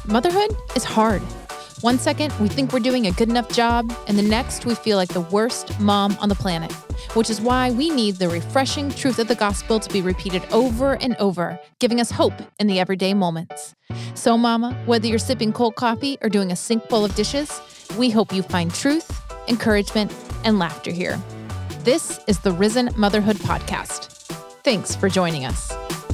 Motherhood is hard. One second, we think we're doing a good enough job, and the next, we feel like the worst mom on the planet, which is why we need the refreshing truth of the gospel to be repeated over and over, giving us hope in the everyday moments. So, Mama, whether you're sipping cold coffee or doing a sink full of dishes, we hope you find truth, encouragement, and laughter here. This is the Risen Motherhood Podcast. Thanks for joining us.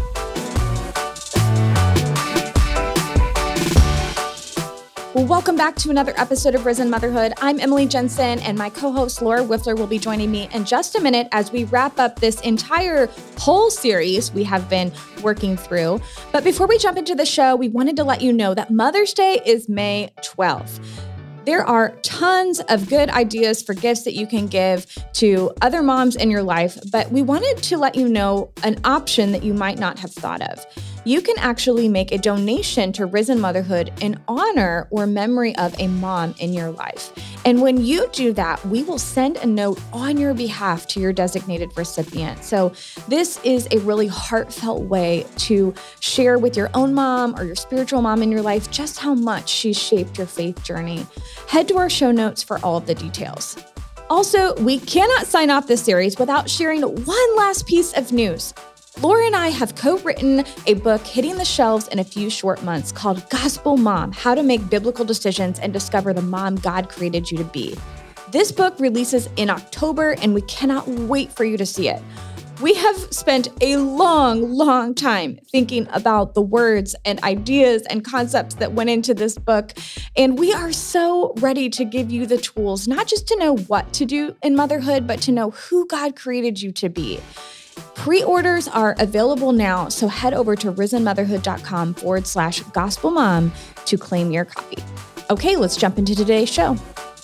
Well, welcome back to another episode of Risen Motherhood. I'm Emily Jensen, and my co-host Laura Wiffler will be joining me in just a minute as we wrap up this entire whole series we have been working through. But before we jump into the show, we wanted to let you know that Mother's Day is May 12th. There are tons of good ideas for gifts that you can give to other moms in your life, but we wanted to let you know an option that you might not have thought of. You can actually make a donation to Risen Motherhood in honor or memory of a mom in your life. And when you do that, we will send a note on your behalf to your designated recipient. So this is a really heartfelt way to share with your own mom or your spiritual mom in your life just how much she's shaped your faith journey. Head to our show notes for all of the details. Also, we cannot sign off this series without sharing one last piece of news. Laura and I have co-written a book hitting the shelves in a few short months called Gospel Mom: How to Make Biblical Decisions and Discover the Mom God Created You to Be. This book releases in October, and we cannot wait for you to see it. We have spent a long time thinking about the words and ideas and concepts that went into this book, and we are so ready to give you the tools, not just to know what to do in motherhood, but to know who God created you to be. Pre-orders are available now, so head over to risenmotherhood.com/gospelmom to claim your copy. Okay, let's jump into today's show.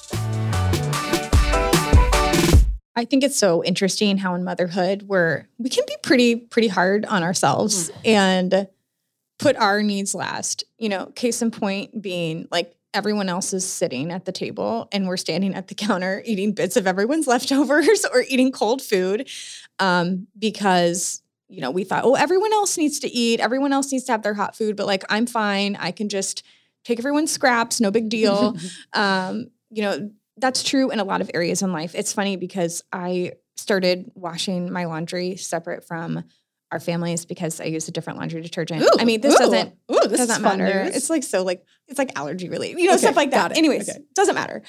I think it's so interesting how in motherhood we can be pretty hard on ourselves and put our needs last. You know, case in point being like everyone else is sitting at the table and we're standing at the counter eating bits of everyone's leftovers or eating cold food because, you know, we thought, oh, everyone else needs to eat. Everyone else needs to have their hot food. But like, I'm fine. I can just take everyone's scraps. No big deal. You know, that's true in a lot of areas in life. It's funny because I started washing my laundry separate from our families because I use a different laundry detergent. I mean, this doesn't matter. News. It's like allergy related, you know, stuff like that. Anyways, doesn't matter.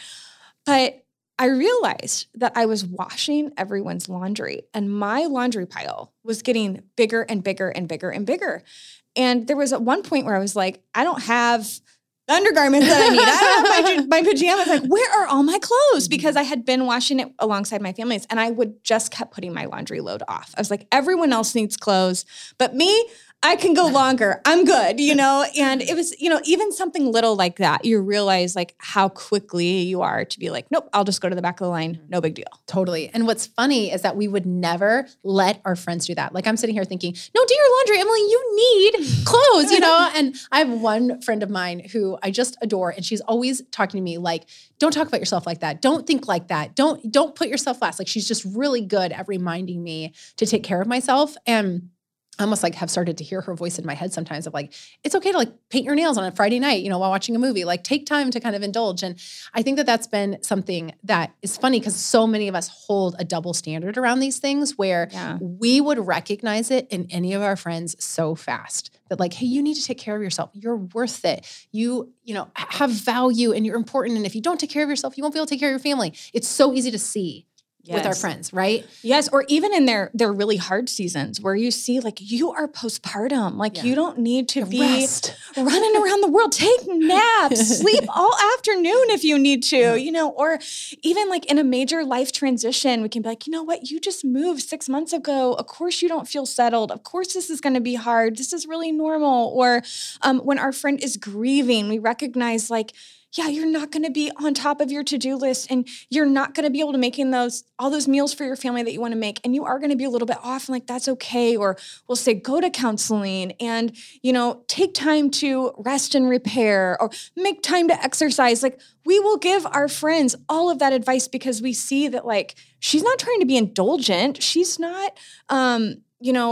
But I realized that I was washing everyone's laundry and my laundry pile was getting bigger and bigger and bigger and bigger. And there was at one point where I was like, I don't have the undergarments that I need. I don't have my pajamas. Like, where are all my clothes? Because I had been washing it alongside my family's and I would just kept putting my laundry load off. I was like, everyone else needs clothes, but me, I can go longer. I'm good, you know? And it was, you know, even something little like that, you realize like how quickly you are to be like, nope, I'll just go to the back of the line. No big deal. Totally. And what's funny is that we would never let our friends do that. Like I'm sitting here thinking, no, do your laundry, Emily, you need clothes, you know? And I have one friend of mine who I just adore. And she's always talking to me like, don't talk about yourself like that. Don't think like that. Don't put yourself last. Like she's just really good at reminding me to take care of myself. And I almost like have started to hear her voice in my head sometimes of like, it's okay to like paint your nails on a Friday night, you know, while watching a movie, like take time to kind of indulge. And I think that that's been something that is funny because so many of us hold a double standard around these things where we would recognize it in any of our friends so fast that like, hey, you need to take care of yourself. You're worth it. You know, have value and you're important. And if you don't take care of yourself, you won't be able to take care of your family. It's so easy to see. Yes. With our friends, right? Yes, or even in their really hard seasons where you see like you are postpartum, like you don't need to be running around the world. Take naps, sleep all afternoon if you need to, you know, or even like in a major life transition, we can be like, you know what, you just moved 6 months ago. Of course you don't feel settled. Of course this is going to be hard. This is really normal. Or when our friend is grieving, we recognize like, yeah, you're not going to be on top of your to-do list and you're not going to be able to make all those meals for your family that you want to make. And you are going to be a little bit off and like, that's okay. Or we'll say, go to counseling and, you know, take time to rest and repair or make time to exercise. Like we will give our friends all of that advice because we see that like, she's not trying to be indulgent. She's not, you know,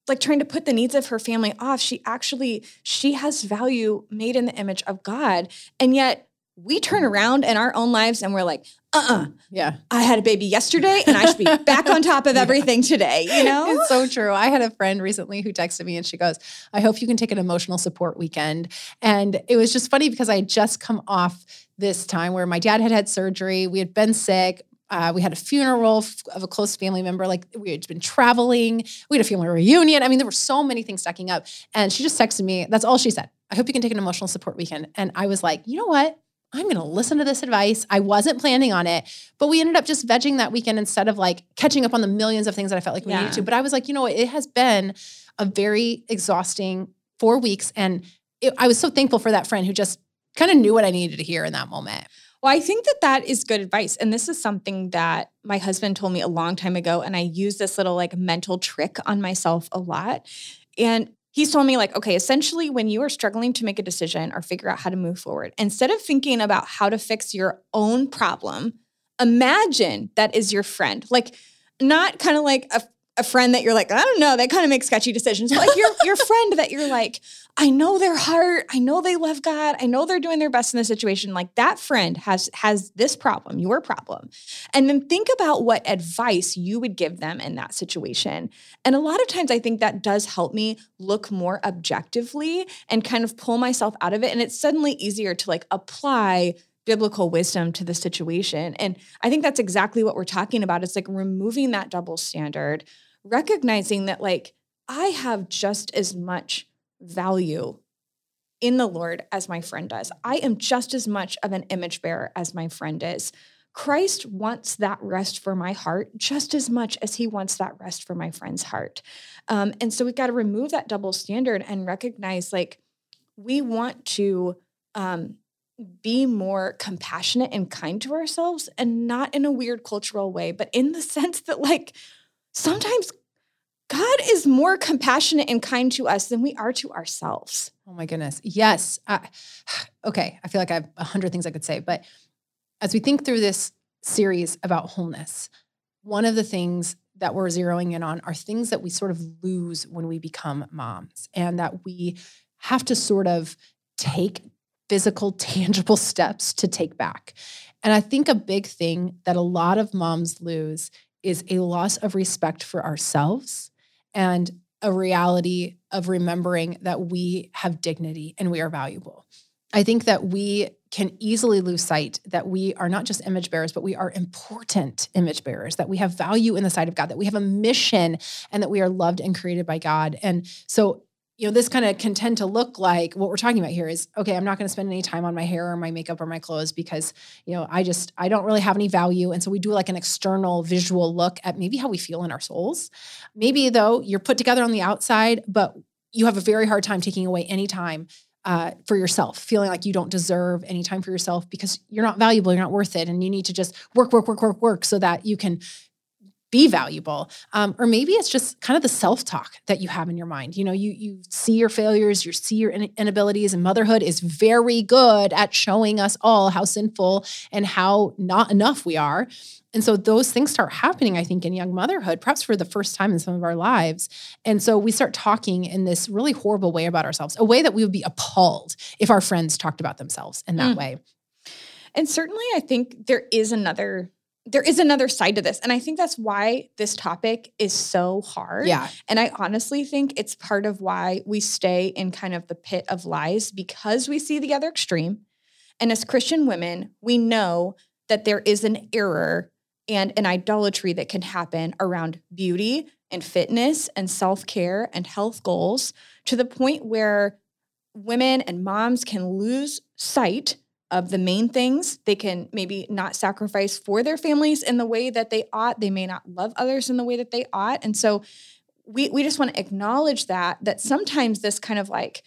like trying to put the needs of her family off. She has value made in the image of God. And yet we turn around in our own lives and we're like, yeah, I had a baby yesterday and I should be back on top of everything today, you know? It's so true. I had a friend recently who texted me and she goes, I hope you can take an emotional support weekend. And it was just funny because I had just come off this time where my dad had surgery. We had been sick. We had a funeral of a close family member. Like we had been traveling. We had a family reunion. I mean, there were so many things stacking up. And she just texted me. That's all she said. I hope you can take an emotional support weekend. And I was like, you know what? I'm going to listen to this advice. I wasn't planning on it, but we ended up just vegging that weekend instead of like catching up on the millions of things that I felt like we needed to. But I was like, you know what? It has been a very exhausting 4 weeks. And I was so thankful for that friend who just kind of knew what I needed to hear in that moment. Well, I think that is good advice. And this is something that my husband told me a long time ago. And I use this little like mental trick on myself a lot. And he's told me like, okay, essentially when you are struggling to make a decision or figure out how to move forward, instead of thinking about how to fix your own problem, imagine that is your friend. Like not kind of like a friend that you're like, I don't know, that kind of makes sketchy decisions. But like your friend that you're like, I know their heart. I know they love God. I know they're doing their best in this situation. Like that friend has this problem, your problem. And then think about what advice you would give them in that situation. And a lot of times I think that does help me look more objectively and kind of pull myself out of it. And it's suddenly easier to like apply biblical wisdom to the situation. And I think that's exactly what we're talking about. It's like removing that double standard, recognizing that like I have just as much value in the Lord as my friend does. I am just as much of an image bearer as my friend is. Christ wants that rest for my heart just as much as he wants that rest for my friend's heart. And so we've got to remove that double standard and recognize like we want to be more compassionate and kind to ourselves, and not in a weird cultural way, but in the sense that like sometimes God is more compassionate and kind to us than we are to ourselves. Oh my goodness. Yes. Okay. I feel like I have 100 things I could say, but as we think through this series about wholeness, one of the things that we're zeroing in on are things that we sort of lose when we become moms, and that we have to sort of take physical, tangible steps to take back. And I think a big thing that a lot of moms lose is a loss of respect for ourselves and a reality of remembering that we have dignity and we are valuable. I think that we can easily lose sight that we are not just image bearers, but we are important image bearers, that we have value in the sight of God, that we have a mission, and that we are loved and created by God. And so this kind of can tend to look like what we're talking about here is, okay, I'm not going to spend any time on my hair or my makeup or my clothes because, I don't really have any value. And so we do like an external visual look at maybe how we feel in our souls. Maybe though you're put together on the outside, but you have a very hard time taking away any time for yourself, feeling like you don't deserve any time for yourself because you're not valuable, you're not worth it. And you need to just work so that you can be valuable. Or maybe it's just kind of the self-talk that you have in your mind. You see your failures, you see your inabilities, and motherhood is very good at showing us all how sinful and how not enough we are. And so those things start happening, I think, in young motherhood, perhaps for the first time in some of our lives. And so we start talking in this really horrible way about ourselves, a way that we would be appalled if our friends talked about themselves in that way. And certainly I think there is another side to this. And I think that's why this topic is so hard. Yeah. And I honestly think it's part of why we stay in kind of the pit of lies, because we see the other extreme. And as Christian women, we know that there is an error and an idolatry that can happen around beauty and fitness and self-care and health goals, to the point where women and moms can lose sight of the main things. They can maybe not sacrifice for their families in the way that they ought. They may not love others in the way that they ought. And so we just want to acknowledge that sometimes this kind of like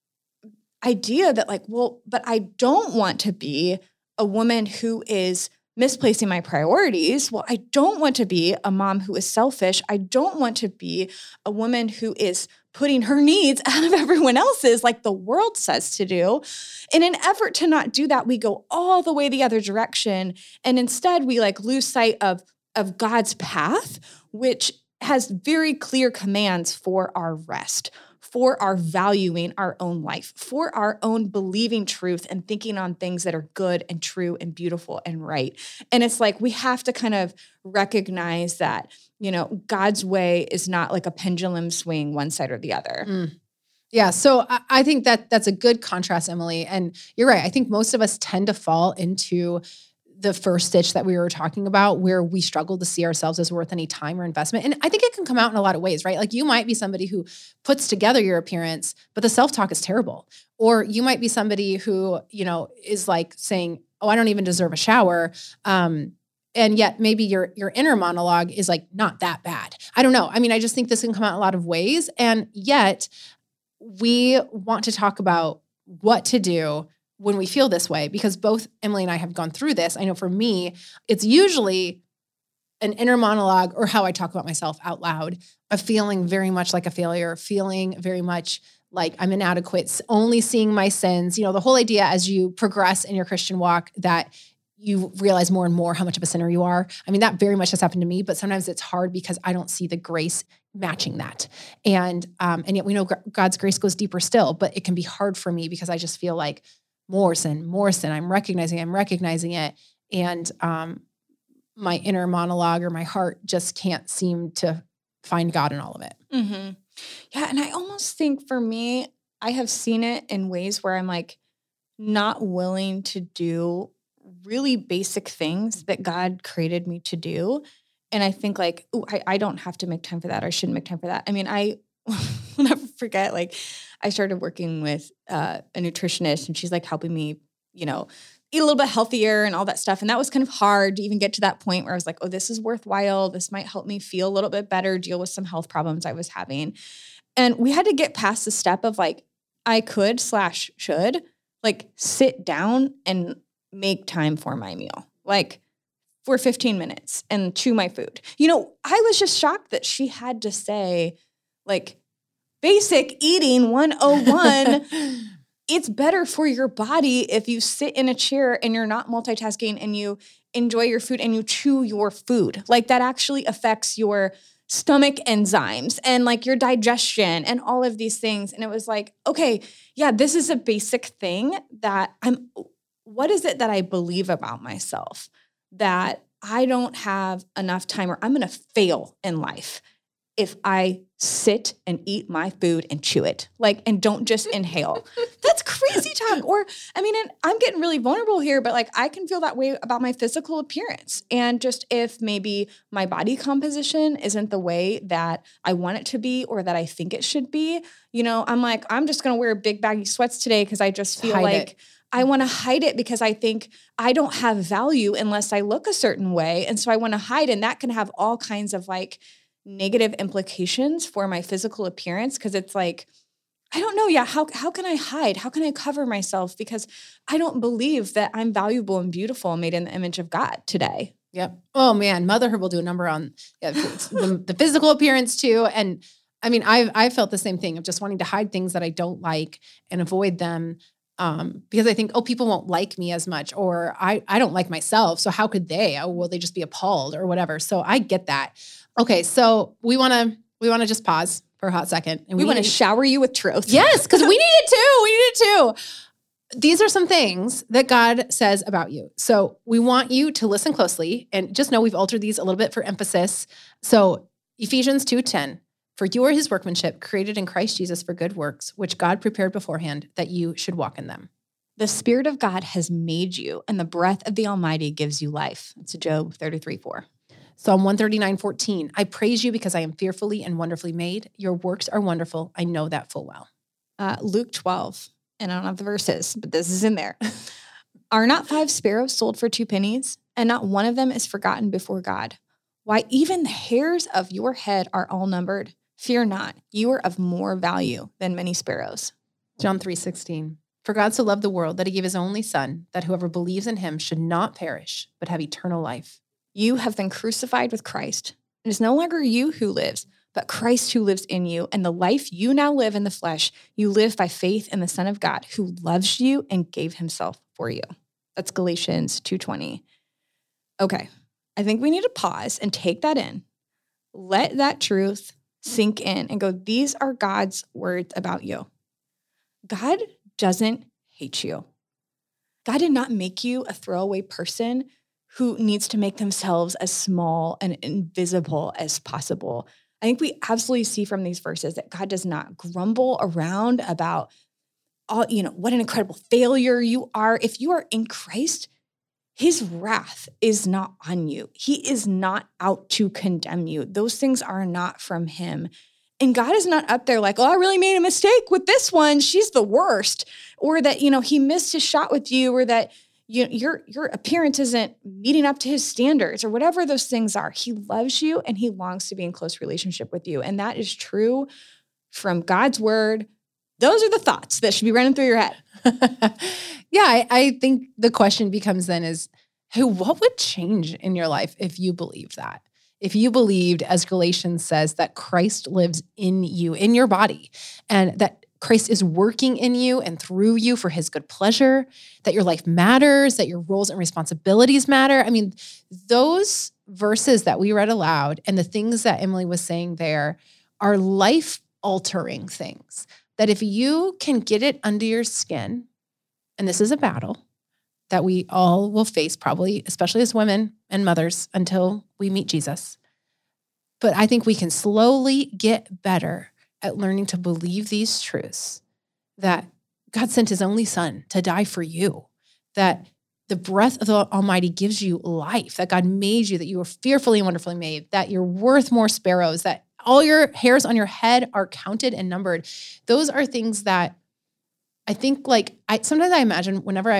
idea that like, well, but I don't want to be a woman who is misplacing my priorities. Well, I don't want to be a mom who is selfish. I don't want to be a woman who is putting her needs out of everyone else's like the world says to do. In an effort to not do that, we go all the way the other direction. And instead we like lose sight of God's path, which has very clear commands for our rest, for our valuing our own life, for our own believing truth and thinking on things that are good and true and beautiful and right. And it's like we have to kind of recognize that, God's way is not like a pendulum swing one side or the other. Yeah. So I think that's a good contrast, Emily. And you're right. I think most of us tend to fall into the first stitch that we were talking about, where we struggle to see ourselves as worth any time or investment. And I think it can come out in a lot of ways, right? Like you might be somebody who puts together your appearance, but the self-talk is terrible. Or you might be somebody who, is like saying, oh, I don't even deserve a shower. And yet maybe your inner monologue is like not that bad. I don't know. I mean, I just think this can come out in a lot of ways. And yet we want to talk about what to do when we feel this way, because both Emily and I have gone through this. I know for me, it's usually an inner monologue or how I talk about myself out loud of feeling very much like a failure, feeling very much like I'm inadequate, only seeing my sins. The whole idea as you progress in your Christian walk that you realize more and more how much of a sinner you are. I mean, that very much has happened to me, but sometimes it's hard because I don't see the grace matching that. And yet we know God's grace goes deeper still, but it can be hard for me because I just feel like more sin. I'm recognizing it. And my inner monologue or my heart just can't seem to find God in all of it. Mm-hmm. Yeah. And I almost think for me, I have seen it in ways where I'm like not willing to do really basic things that God created me to do. And I think like, I don't have to make time for that. Or I shouldn't make time for that. I mean, I will never forget, like I started working with a nutritionist and she's like helping me, eat a little bit healthier and all that stuff. And that was kind of hard to even get to that point where I was like, oh, this is worthwhile. This might help me feel a little bit better, deal with some health problems I was having. And we had to get past the step of like, I should like sit down and make time for my meal, like for 15 minutes and chew my food. I was just shocked that she had to say like basic eating 101. It's better for your body if you sit in a chair and you're not multitasking and you enjoy your food and you chew your food. Like that actually affects your stomach enzymes and like your digestion and all of these things. And it was like, okay, yeah, this is a basic thing that what is it that I believe about myself that I don't have enough time or I'm going to fail in life if I sit and eat my food and chew it, and don't just inhale. That's crazy talk. Or, and I'm getting really vulnerable here, but I can feel that way about my physical appearance. And just if maybe my body composition isn't the way that I want it to be or that I think it should be, I'm like, I'm just going to wear big baggy sweats today because I just feel like I want to hide it because I think I don't have value unless I look a certain way. And so I want to hide. And that can have all kinds of negative implications for my physical appearance. Cause it's like, I don't know. Yeah. How can I hide? How can I cover myself? Because I don't believe that I'm valuable and beautiful and made in the image of God today. Yep. Oh man. Motherhood will do a number on the physical appearance too. And I felt the same thing of just wanting to hide things that I don't like and avoid them. Because I think, people won't like me as much, or I don't like myself. So how could they? Oh, will they just be appalled or whatever? So I get that. Okay. So we want to just pause for a hot second. And we want to shower you with truth. Yes. Because we need it too. These are some things that God says about you. So we want you to listen closely and just know we've altered these a little bit for emphasis. So Ephesians 2:10. For you are his workmanship, created in Christ Jesus for good works, which God prepared beforehand that you should walk in them. The Spirit of God has made you, and the breath of the Almighty gives you life. That's Job 33:4. Psalm 139:14. I praise you because I am fearfully and wonderfully made. Your works are wonderful. I know that full well. Luke 12, and I don't have the verses, but this is in there. Are not 5 sparrows sold for 2 pennies, and not one of them is forgotten before God? Why, even the hairs of your head are all numbered. Fear not, you are of more value than many sparrows. John 3:16. For God so loved the world that he gave his only son, that whoever believes in him should not perish, but have eternal life. You have been crucified with Christ. It is no longer you who lives, but Christ who lives in you. And the life you now live in the flesh, you live by faith in the Son of God, who loves you and gave himself for you. That's Galatians 2:20. Okay, I think we need to pause and take that in. let that truth sink in and go, these are God's words about you. God doesn't hate you. God did not make you a throwaway person who needs to make themselves as small and invisible as possible. I think we absolutely see from these verses that God does not grumble around about what an incredible failure you are. If you are in Christ, his wrath is not on you. He is not out to condemn you. Those things are not from him. And God is not up there like, oh, I really made a mistake with this one. She's the worst. Or that, he missed his shot with you, or that your appearance isn't meeting up to his standards, or whatever those things are. He loves you and he longs to be in close relationship with you. And that is true from God's word. Those are the thoughts that should be running through your head. Yeah, I think the question becomes then is, hey, what would change in your life if you believed that? If you believed, as Galatians says, that Christ lives in you, in your body, and that Christ is working in you and through you for his good pleasure, that your life matters, that your roles and responsibilities matter. I mean, those verses that we read aloud and the things that Emily was saying there are life-altering things. That if you can get it under your skin, and this is a battle that we all will face probably, especially as women and mothers, until we meet Jesus. But I think we can slowly get better at learning to believe these truths, that God sent his only son to die for you, that the breath of the Almighty gives you life, that God made you, that you were fearfully and wonderfully made, that you're worth more sparrows, that all your hairs on your head are counted and numbered. Those are things that I think sometimes I imagine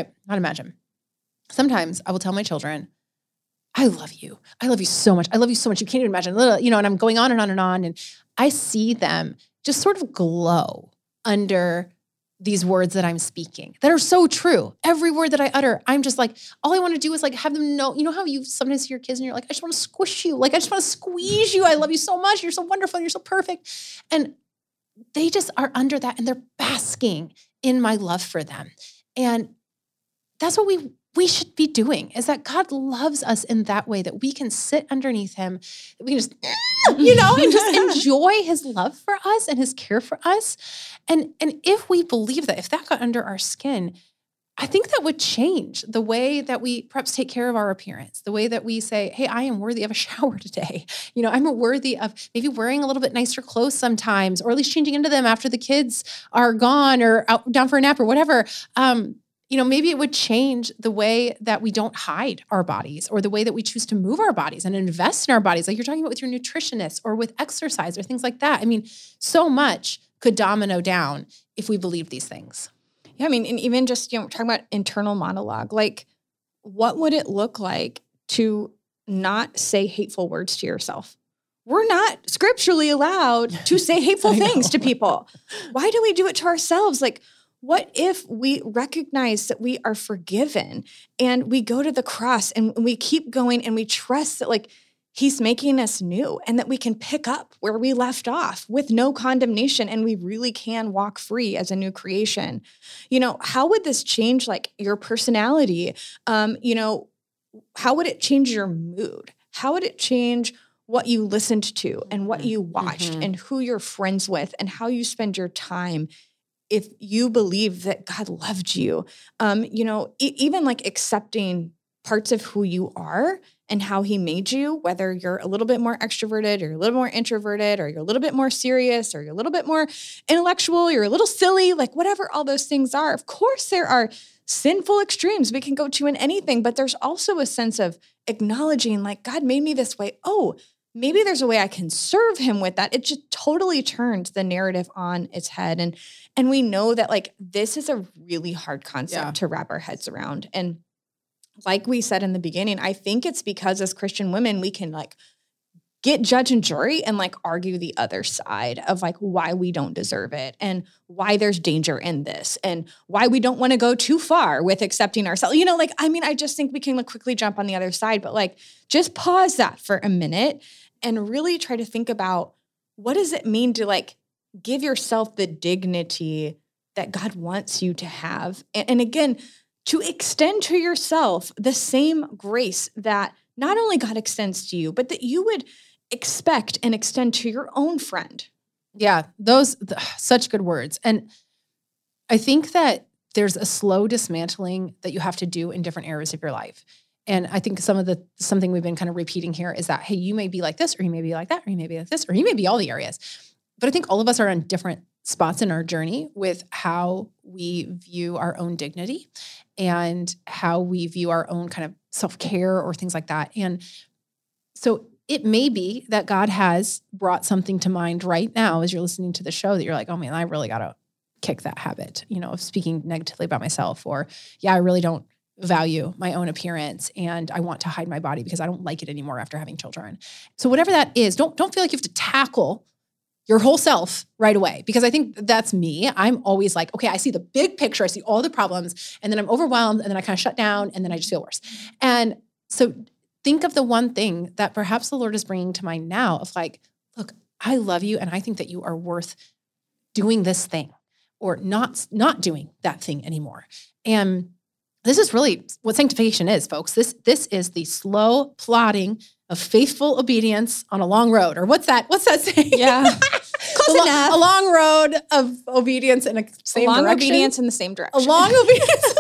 sometimes I will tell my children, I love you. I love you so much. I love you so much. You can't even imagine, and I'm going on and on and on. And I see them just sort of glow under these words that I'm speaking that are so true. Every word that I utter, I'm just like, all I want to do is have them know, how you sometimes see your kids and you're like, I just want to squish you. I just want to squeeze you. I love you so much. You're so wonderful. You're so perfect. And they just are under that and they're basking in my love for them. And that's what we should be doing, is that God loves us in that way, that we can sit underneath him, that we can just, and just enjoy his love for us and his care for us. And if we believe that, if that got under our skin, I think that would change the way that we perhaps take care of our appearance, the way that we say, hey, I am worthy of a shower today. I'm worthy of maybe wearing a little bit nicer clothes sometimes, or at least changing into them after the kids are gone or out down for a nap or whatever. Maybe it would change the way that we don't hide our bodies, or the way that we choose to move our bodies and invest in our bodies, like you're talking about with your nutritionist or with exercise or things like that. I mean, so much could domino down if we believed these things. Yeah, and even just, we're talking about internal monologue. What would it look like to not say hateful words to yourself? We're not scripturally allowed to say hateful things to people. Why do we do it to ourselves? What if we recognize that we are forgiven and we go to the cross and we keep going and we trust that he's making us new and that we can pick up where we left off with no condemnation and we really can walk free as a new creation? How would this change your personality? How would it change your mood? How would it change what you listened to and what you watched and who you're friends with and how you spend your time? If you believe that God loved you, even accepting parts of who you are and how he made you, whether you're a little bit more extroverted or you're a little more introverted or you're a little bit more serious or you're a little bit more intellectual, you're a little silly, whatever all those things are. Of course, there are sinful extremes we can go to in anything, but there's also a sense of acknowledging God made me this way. Oh, maybe there's a way I can serve him with that. It just totally turns the narrative on its head. And we know that this is a really hard concept to wrap our heads around. And like we said in the beginning, I think it's because as Christian women, we can get judge and jury and argue the other side of why we don't deserve it and why there's danger in this and why we don't want to go too far with accepting ourselves. I just think we can quickly jump on the other side, but just pause that for a minute and really try to think about, what does it mean to give yourself the dignity that God wants you to have? And again, to extend to yourself the same grace that not only God extends to you, but that you would expect and extend to your own friend? Yeah, such good words. And I think that there's a slow dismantling that you have to do in different areas of your life. And I think something we've been kind of repeating here is that, hey, you may be like this, or you may be like that, or you may be like this, or you may be all the areas. But I think all of us are on different spots in our journey with how we view our own dignity and how we view our own kind of self-care or things like that. And so it may be that God has brought something to mind right now as you're listening to the show that you're like, oh man, I really got to kick that habit, of speaking negatively about myself, or I really don't value my own appearance and I want to hide my body because I don't like it anymore after having children. So whatever that is, don't feel like you have to tackle your whole self right away, because I think that's me. I'm always like, okay, I see the big picture, I see all the problems, and then I'm overwhelmed, and then I kind of shut down, and then I just feel worse. And so think of the one thing that perhaps the Lord is bringing to mind now of like, look, I love you, and I think that you are worth doing this thing or not doing that thing anymore. And this is really what sanctification is, folks. This is the slow plodding of faithful obedience on a long road. Or what's that saying? Yeah. Close enough. A long road of obedience in the same direction. A long obedience in the same direction. A long obedience.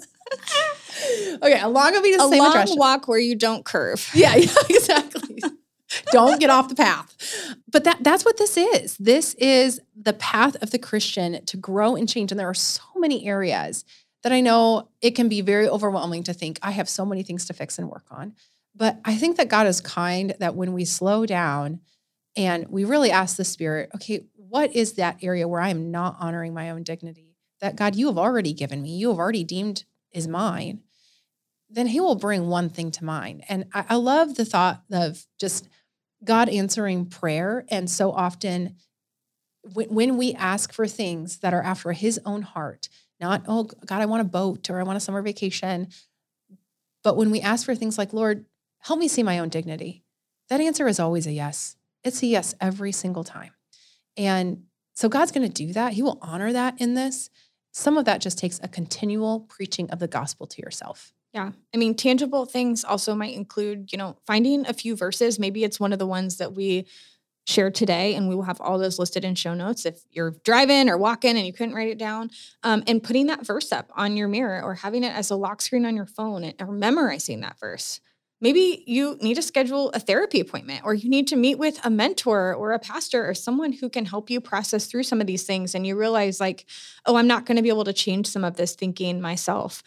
Okay, a long obedience in the same direction. A long walk where you don't curve. Yeah, exactly. Don't get off the path. But that's what this is. This is the path of the Christian to grow and change. And there are so many areas that I know it can be very overwhelming to think, I have so many things to fix and work on. But I think that God is kind, that when we slow down and we really ask the Spirit, okay, what is that area where I am not honoring my own dignity? That God, you have already given me, you have already deemed is mine. Then he will bring one thing to mind. And I love the thought of just God answering prayer. And so often when we ask for things that are after his own heart, not, oh, God, I want a boat or I want a summer vacation. But when we ask for things like, Lord, help me see my own dignity, that answer is always a yes. It's a yes every single time. And so God's going to do that. He will honor that in this. Some of that just takes a continual preaching of the gospel to yourself. Yeah. I mean, tangible things also might include, finding a few verses. Maybe it's one of the ones that we shared today, and we will have all those listed in show notes if you're driving or walking and you couldn't write it down, and putting that verse up on your mirror or having it as a lock screen on your phone or memorizing that verse. Maybe you need to schedule a therapy appointment, or you need to meet with a mentor or a pastor or someone who can help you process through some of these things. And you realize like, oh, I'm not going to be able to change some of this thinking myself.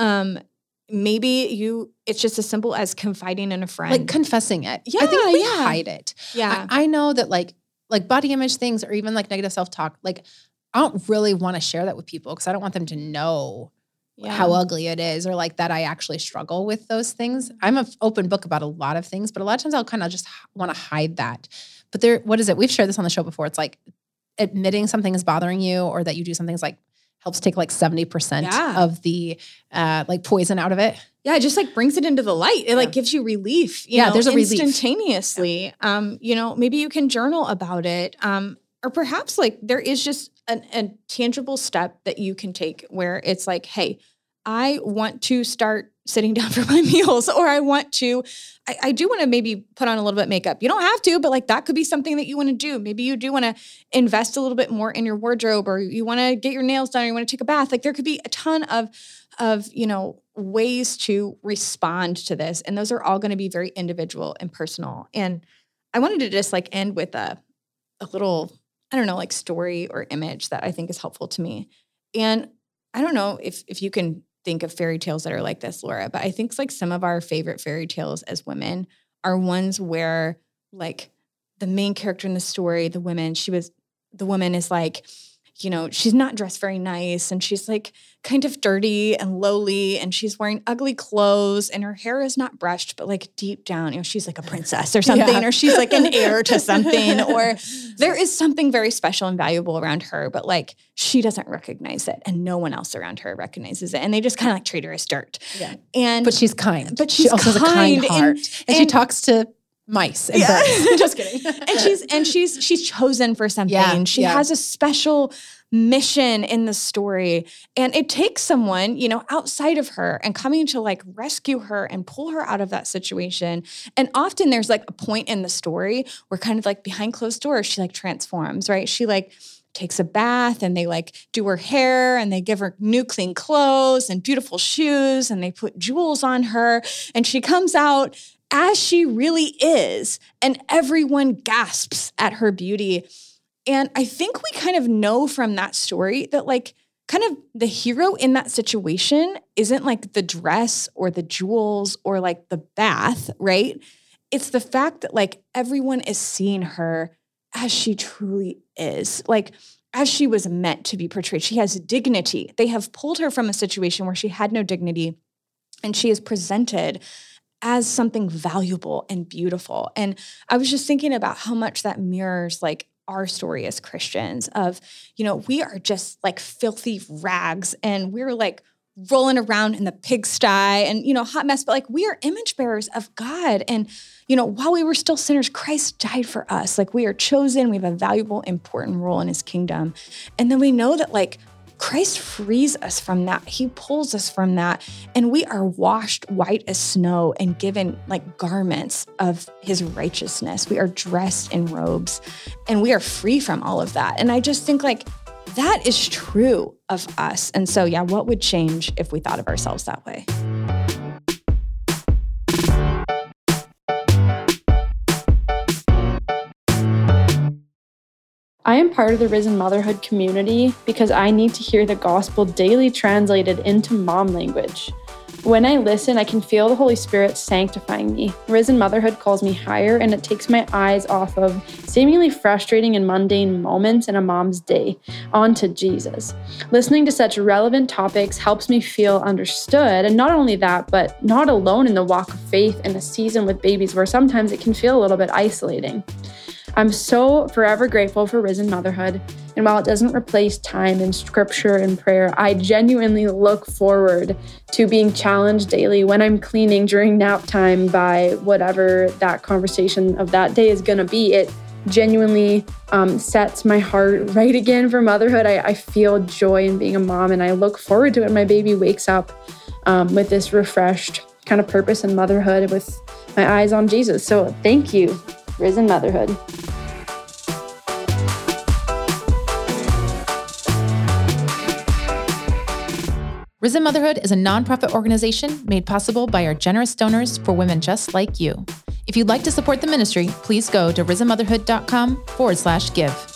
Maybe it's just as simple as confiding in a friend. Like confessing it. Yeah, I think we hide it. Yeah. I know that like body image things or even like negative self-talk, like I don't really want to share that with people because I don't want them to know how ugly it is or like that I actually struggle with those things. I'm an open book about a lot of things, but a lot of times I'll kind of just want to hide that. But what is it? We've shared this on the show before. It's like admitting something is bothering you or that you do something like helps take like 70% of the like poison out of it. Yeah, it just like brings it into the light. It like gives you relief. You know, there's a instantaneously. Yeah. Maybe you can journal about it. Or perhaps like there is just a tangible step that you can take where it's like, hey, I want to start sitting down for my meals, or I do want to maybe put on a little bit of makeup. You don't have to, but like that could be something that you want to do. Maybe you do want to invest a little bit more in your wardrobe, or you want to get your nails done, or you want to take a bath. Like there could be a ton of ways to respond to this. And those are all going to be very individual and personal. And I wanted to just like end with a little, I don't know, like story or image that I think is helpful to me. And I don't know if you can think of fairy tales that are like this, Laura, but I think like some of our favorite fairy tales as women are ones where like the main character in the story, the woman is like, she's not dressed very nice and she's like kind of dirty and lowly and she's wearing ugly clothes and her hair is not brushed, but like deep down, she's like a princess or something, or she's like an heir to something, or there is something very special and valuable around her, but like she doesn't recognize it and no one else around her recognizes it. And they just kind of like treat her as dirt. Yeah. But she's kind. But she also has a kind heart. And she talks to mice and birds. Just kidding. and she's chosen for something. Yeah, she has a special mission in the story. And it takes someone, outside of her and coming to like rescue her and pull her out of that situation. And often there's like a point in the story where kind of like behind closed doors, she like transforms, right? She like takes a bath and they like do her hair and they give her new clean clothes and beautiful shoes and they put jewels on her and she comes out as she really is and everyone gasps at her beauty. And I think we kind of know from that story that like kind of the hero in that situation isn't like the dress or the jewels or like the bath, right? It's the fact that like everyone is seeing her as she truly is, like as she was meant to be portrayed. She has dignity. They have pulled her from a situation where she had no dignity, and she is presented as something valuable and beautiful. And I was just thinking about how much that mirrors like our story as Christians of, we are just like filthy rags and we're like rolling around in the pigsty and, hot mess, but like we are image bearers of God. And, while we were still sinners, Christ died for us. Like we are chosen, we have a valuable, important role in his kingdom. And then we know that like Christ frees us from that. He pulls us from that. And we are washed white as snow and given like garments of his righteousness. We are dressed in robes and we are free from all of that. And I just think like that is true of us. And so, yeah, what would change if we thought of ourselves that way? I am part of the Risen Motherhood community because I need to hear the gospel daily translated into mom language. When I listen, I can feel the Holy Spirit sanctifying me. Risen Motherhood calls me higher, and it takes my eyes off of seemingly frustrating and mundane moments in a mom's day onto Jesus. Listening to such relevant topics helps me feel understood, and not only that, but not alone in the walk of faith in a season with babies where sometimes it can feel a little bit isolating. I'm so forever grateful for Risen Motherhood, and while it doesn't replace time in scripture and prayer, I genuinely look forward to being challenged daily when I'm cleaning during nap time by whatever that conversation of that day is going to be. It genuinely sets my heart right again for motherhood. I feel joy in being a mom, and I look forward to it when my baby wakes up with this refreshed kind of purpose in motherhood with my eyes on Jesus. So thank you, Risen Motherhood. Risen Motherhood is a nonprofit organization made possible by our generous donors for women just like you. If you'd like to support the ministry, please go to risenmotherhood.com/give.